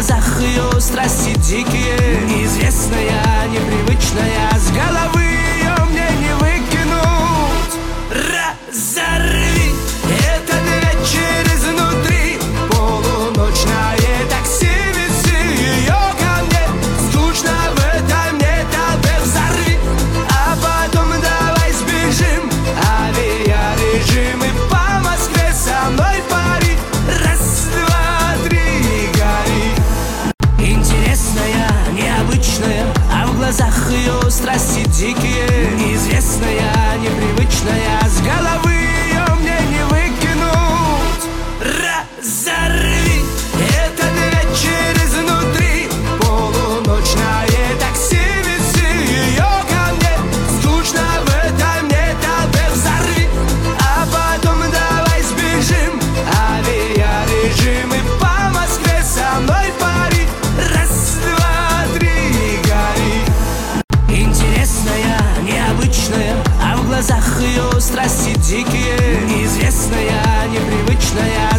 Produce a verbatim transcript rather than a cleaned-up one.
глазах ее страсти дикие, известная, непривычная, с головы ее мне не выкинуть. Разорви этот вечер изнутри, полуночное такси, вези ее ко мне, скучно в этом нет, а взорви, а потом давай сбежим, авиарежим и по Москве со мной пари. Раз, два, три, гори. Интересная, необычная, а в глазах ее страсти дикие, известная, непривычная, с головы ее мне не выкинуть. Разорви этот вечер изнутри, полуночное такси, вези ее ко мне, скучно в этом нет, а взорви, а потом давай сбежим, авиарежим и по Москве со мной пари. Раз, два, три, гори. Интересная, необычная, а в глазах ее страсти дикие, известная, непривычная,